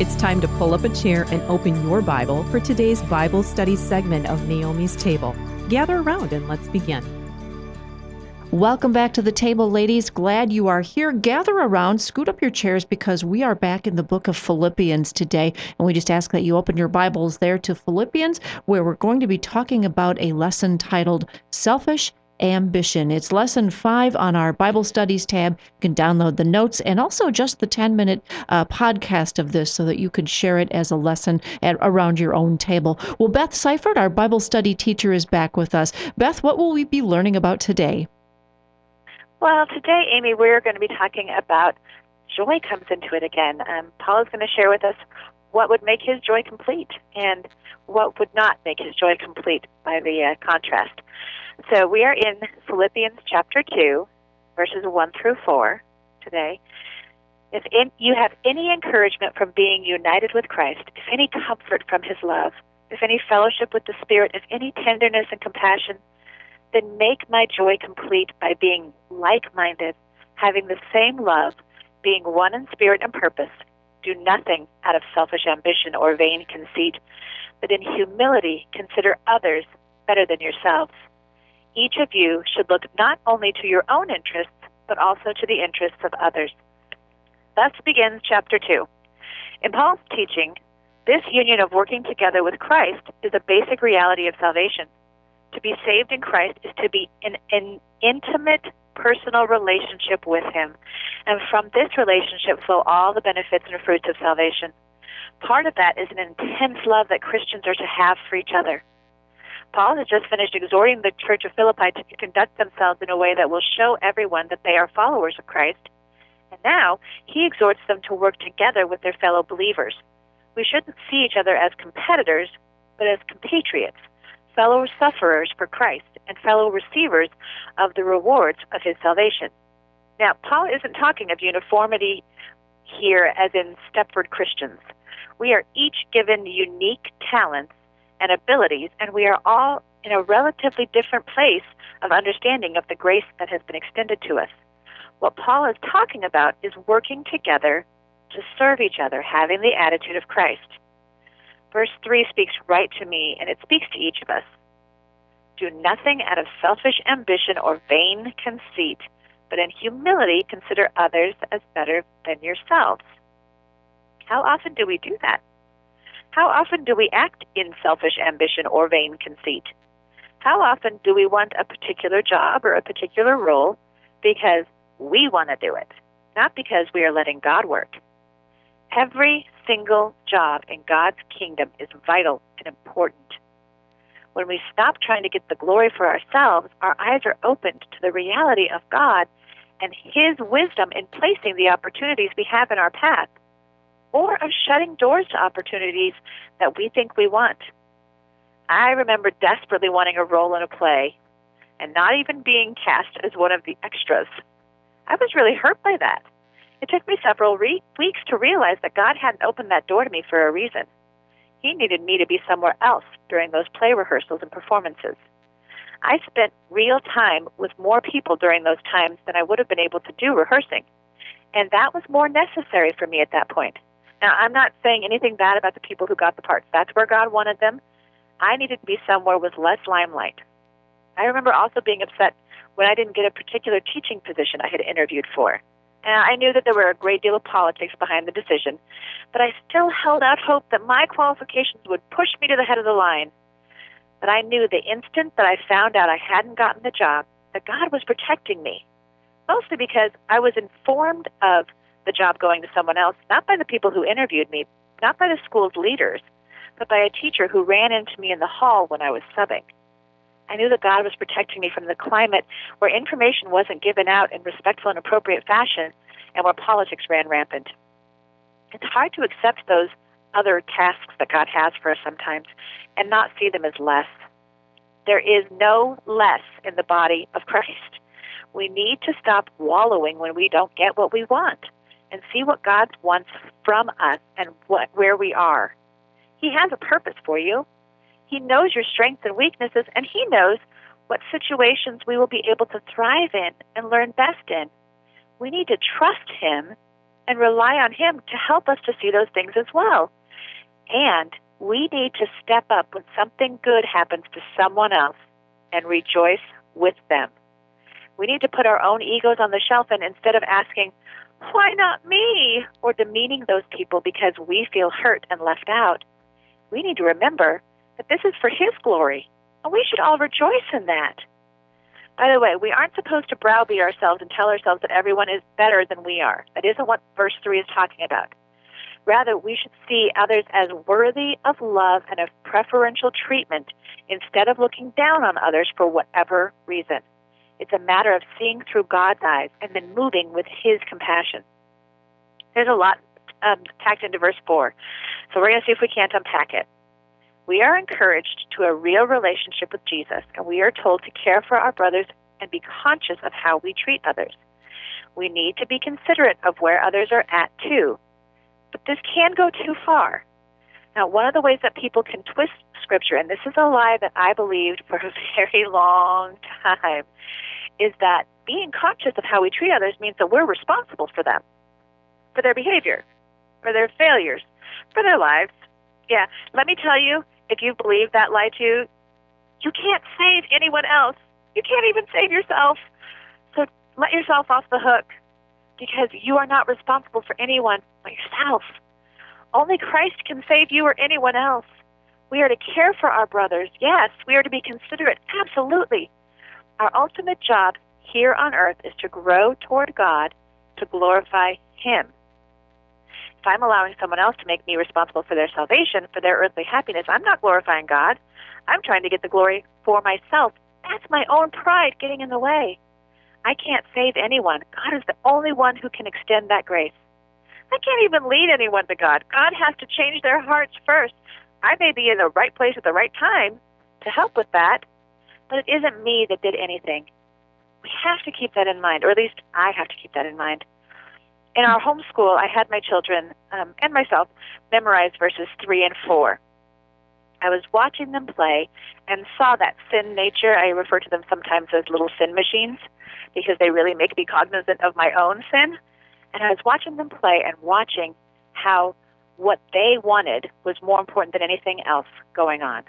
It's time to pull up a chair and open your Bible for today's Bible study segment of Naomi's Table. Gather around and let's begin. Welcome back to the table, ladies. Glad you are here. Gather around, scoot up your chairs because we are back in the book of Philippians today. And we just ask that you open your Bibles there to Philippians, where we're going to be talking about a lesson titled Selfish Ambition. It's lesson 5 on our Bible Studies tab. You can download the notes and also just the 10-minute podcast of this so that you can share it as a lesson around your own table. Well, Beth Seifert, our Bible study teacher, is back with us. Beth, what will we be learning about today? Well, today, Amy, we're going to be talking about joy comes into it again. Paul is going to share with us what would make his joy complete and what would not make his joy complete by the contrast. So we are in Philippians chapter 2, verses 1 through 4 today. If you have any encouragement from being united with Christ, if any comfort from his love, if any fellowship with the Spirit, if any tenderness and compassion, then make my joy complete by being like-minded, having the same love, being one in spirit and purpose. Do nothing out of selfish ambition or vain conceit, but in humility consider others better than yourselves. Each of you should look not only to your own interests, but also to the interests of others. Thus begins chapter 2. In Paul's teaching, this union of working together with Christ is a basic reality of salvation. To be saved in Christ is to be in an intimate, personal relationship with him. And from this relationship flow all the benefits and fruits of salvation. Part of that is an intense love that Christians are to have for each other. Paul has just finished exhorting the church of Philippi to conduct themselves in a way that will show everyone that they are followers of Christ. And now he exhorts them to work together with their fellow believers. We shouldn't see each other as competitors, but as compatriots, fellow sufferers for Christ, and fellow receivers of the rewards of his salvation. Now, Paul isn't talking of uniformity here as in Stepford Christians. We are each given unique talents and abilities, and we are all in a relatively different place of understanding of the grace that has been extended to us. What Paul is talking about is working together to serve each other, having the attitude of Christ. Verse 3 speaks right to me, and it speaks to each of us. Do nothing out of selfish ambition or vain conceit, but in humility consider others as better than yourselves. How often do we do that? How often do we act in selfish ambition or vain conceit? How often do we want a particular job or a particular role because we want to do it, not because we are letting God work? Every single job in God's kingdom is vital and important. When we stop trying to get the glory for ourselves, our eyes are opened to the reality of God and his wisdom in placing the opportunities we have in our path, or of shutting doors to opportunities that we think we want. I remember desperately wanting a role in a play and not even being cast as one of the extras. I was really hurt by that. It took me several weeks to realize that God hadn't opened that door to me for a reason. He needed me to be somewhere else during those play rehearsals and performances. I spent real time with more people during those times than I would have been able to do rehearsing, and that was more necessary for me at that point. Now, I'm not saying anything bad about the people who got the parts. That's where God wanted them. I needed to be somewhere with less limelight. I remember also being upset when I didn't get a particular teaching position I had interviewed for. And I knew that there were a great deal of politics behind the decision, but I still held out hope that my qualifications would push me to the head of the line. But I knew the instant that I found out I hadn't gotten the job, that God was protecting me, mostly because I was informed of the job going to someone else, not by the people who interviewed me, not by the school's leaders, but by a teacher who ran into me in the hall when I was subbing. I knew that God was protecting me from the climate where information wasn't given out in respectful and appropriate fashion and where politics ran rampant. It's hard to accept those other tasks that God has for us sometimes and not see them as less. There is no less in the body of Christ. We need to stop wallowing when we don't get what we want and see what God wants from us and where we are. He has a purpose for you. He knows your strengths and weaknesses, and he knows what situations we will be able to thrive in and learn best in. We need to trust him and rely on Him to help us to see those things as well. And we need to step up when something good happens to someone else and rejoice with them. We need to put our own egos on the shelf, and instead of asking, why not me, or demeaning those people because we feel hurt and left out, we need to remember that this is for His glory, and we should all rejoice in that. By the way, we aren't supposed to browbeat ourselves and tell ourselves that everyone is better than we are. That isn't what verse 3 is talking about. Rather, we should see others as worthy of love and of preferential treatment instead of looking down on others for whatever reason. It's a matter of seeing through God's eyes and then moving with His compassion. There's a lot packed into verse 4, so we're going to see if we can't unpack it. We are encouraged to a real relationship with Jesus, and we are told to care for our brothers and be conscious of how we treat others. We need to be considerate of where others are at, too. But this can go too far. Now, one of the ways that people can twist Scripture, and this is a lie that I believed for a very long time, is that being conscious of how we treat others means that we're responsible for them, for their behavior, for their failures, for their lives. Yeah, let me tell you, if you believe that lie too, you can't save anyone else. You can't even save yourself. So let yourself off the hook, because you are not responsible for anyone but yourself. Only Christ can save you or anyone else. We are to care for our brothers. Yes, we are to be considerate. Absolutely. Our ultimate job here on earth is to grow toward God, to glorify Him. If I'm allowing someone else to make me responsible for their salvation, for their earthly happiness, I'm not glorifying God. I'm trying to get the glory for myself. That's my own pride getting in the way. I can't save anyone. God is the only one who can extend that grace. I can't even lead anyone to God. God has to change their hearts first. I may be in the right place at the right time to help with that, but it isn't me that did anything. We have to keep that in mind, or at least I have to keep that in mind. In our homeschool, I had my children and myself memorize verses 3 and 4. I was watching them play and saw that sin nature. I refer to them sometimes as little sin machines because they really make me cognizant of my own sin. And I was watching them play and watching how what they wanted was more important than anything else going on.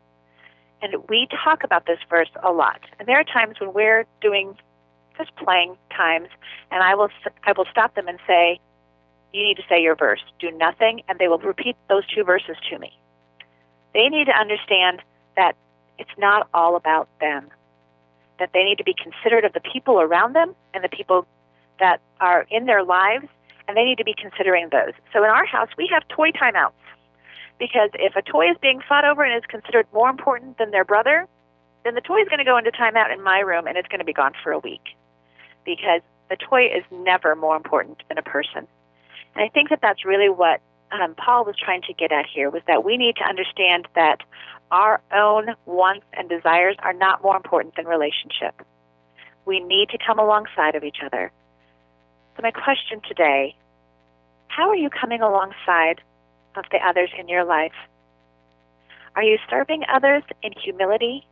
And we talk about this verse a lot. And there are times when we're doing just playing times, and I will stop them and say, you need to say your verse. Do nothing, and they will repeat those 2 verses to me. They need to understand that it's not all about them, that they need to be considerate of the people around them and the people that are in their lives, and they need to be considering those. So in our house, we have toy timeouts, because if a toy is being fought over and is considered more important than their brother, then the toy is going to go into timeout in my room, and it's going to be gone for a week, because the toy is never more important than a person. And I think that that's really what Paul was trying to get at here, was that we need to understand that our own wants and desires are not more important than relationship. We need to come alongside of each other. So my question today, how are you coming alongside of the others in your life? Are you serving others in humility,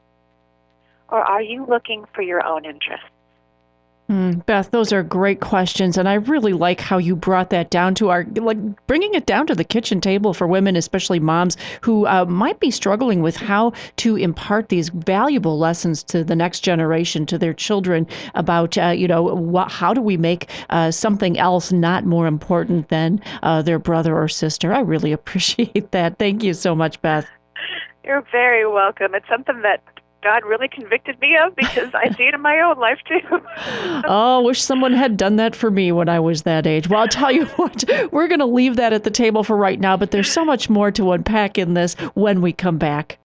or are you looking for your own interests? Beth, those are great questions, and I really like how you brought that down to bringing it down to the kitchen table for women, especially moms who might be struggling with how to impart these valuable lessons to the next generation, to their children about, how do we make something else not more important than their brother or sister. I really appreciate that. Thank you so much, Beth. You're very welcome. It's something that God really convicted me of, because I see it in my own life too. Oh, wish someone had done that for me when I was that age. Well, I'll tell you what, we're going to leave that at the table for right now, but there's so much more to unpack in this when we come back.